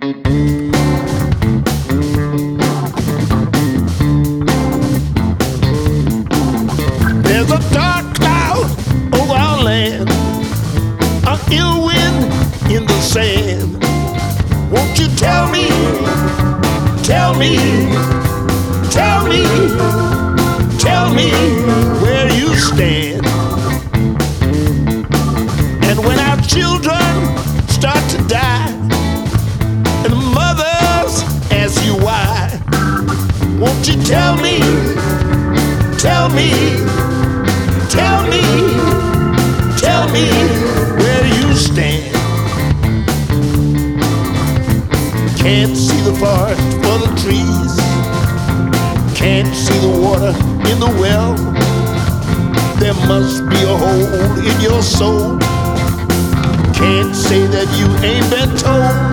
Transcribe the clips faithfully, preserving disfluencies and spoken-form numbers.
There's a dark cloud over our land, an ill wind in the sand. Won't you tell me, tell me, tell me, tell me where you stand? And when our children start to die, and the mothers ask you why, won't you tell me, tell me, tell me, tell me where you stand? Can't see the forest for the trees, can't see the water in the well. There must be a hole in your soul. Can't say that you ain't been told.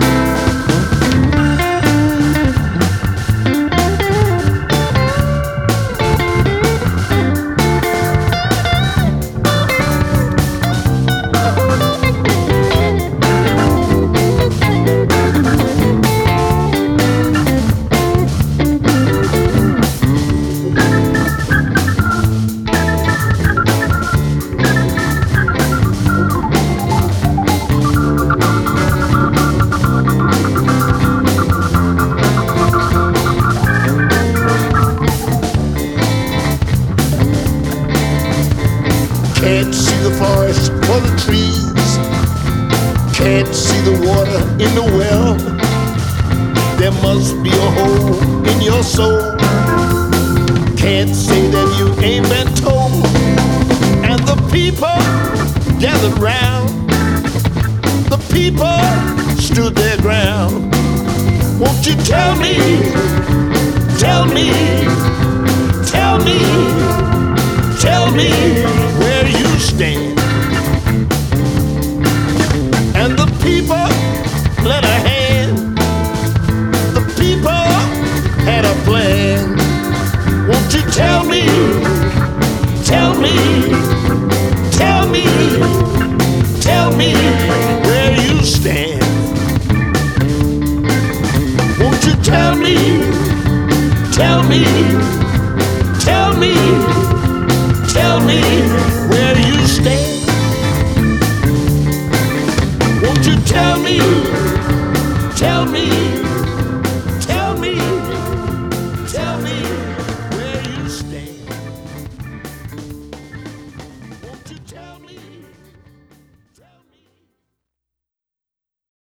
Can't see the forest for the trees, can't see the water in the well. There must be a hole in your soul. Can't say that you ain't been told. And the people gathered round, the people stood their ground. Won't you tell me, tell me, tell me, tell me where you stand? And the people lent a hand, the people had a plan. Won't you tell me, tell me, tell me, tell me where you stand? Won't you tell me, tell me, tell me, tell me where you stand? Won't you tell me, tell me?